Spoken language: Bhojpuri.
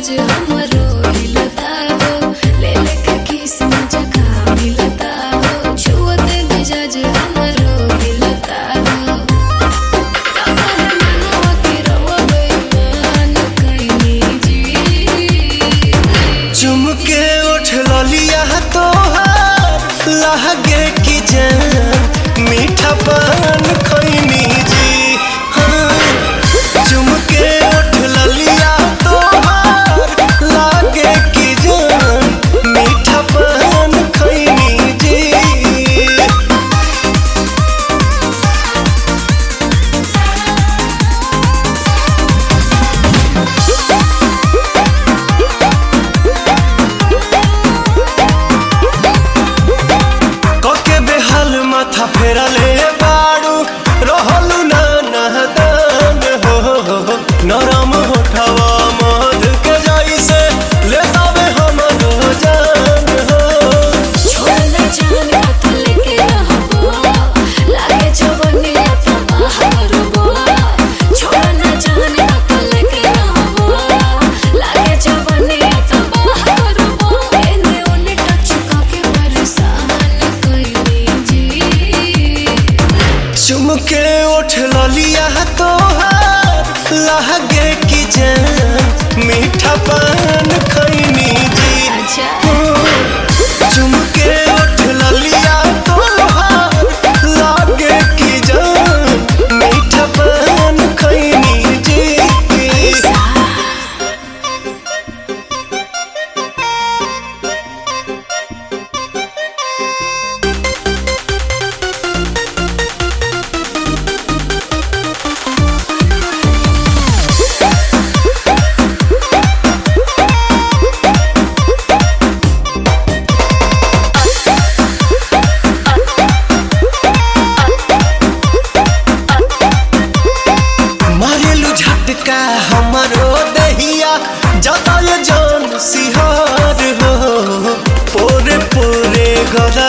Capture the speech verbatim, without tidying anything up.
मिजाज हमरो हिलता हो, ले लेके किस मजा का मिलता हो, छुअते मिजाज हमरो हिलता हो। ताका है मनवा के रवा बेईमान कइनी जी। चुमके उठ ललिया तोहार लहगे की जान मीठा पान खैनी जी। हाँ चुमके उठ ललिया तोहार लहगे की जान मीठा पान खैनी जी। कके बेहाल माथा फेरले बाड़ू रहलू ना नहदान हो, नरम होठवा मध के जैसे ले तबे हमरो जान हो। छोड़ना जान कतल के रहबो, लागे जवनिया तबाह करबो। छोड़ना जान कतल के रहबो, लागे जवनिया तबाह करबो। एने ओने टच करके परेशान कइनी जी। चुमके उठ ललिया तोहार लहगे की जान मीठा पान खैनी जी। अच्छा चुमके उठ ललिया तोहार लहगे की जान मीठा पान खैनी जी। मारेलू झटका हमारो दहिया जाता ये जान सिहार हो, पोरे पोरे गला